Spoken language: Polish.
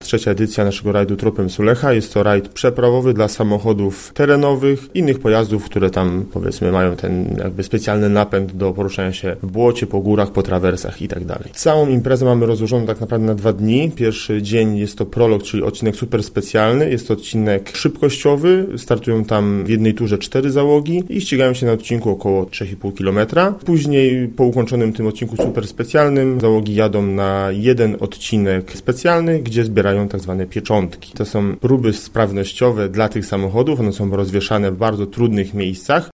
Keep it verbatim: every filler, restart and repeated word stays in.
trzecia edycja naszego rajdu Tropem Suleja. Jest to rajd przeprawowy dla samochodów terenowych, innych pojazdów, które tam powiedzmy mają ten jakby specjalny napęd do poruszania się w błocie, po górach, po trawersach i tak dalej. Całą imprezę mamy rozłożoną tak naprawdę na dwa dni. Pierwszy dzień jest to prolog, czyli odcinek super specjalny. Jest to odcinek szybkościowy. Startują tam w jednej turze cztery załogi i ścigają się na odcinku około trzy i pół kilometra. Później po ukończonym tym odcinku super specjalnym załogi jadą na jeden odcinek specjalny, gdzie zbierają tak zwane pieczątki. To są próby sprawnościowe dla tych samochodów. One są rozwieszane w bardzo trudnych miejscach.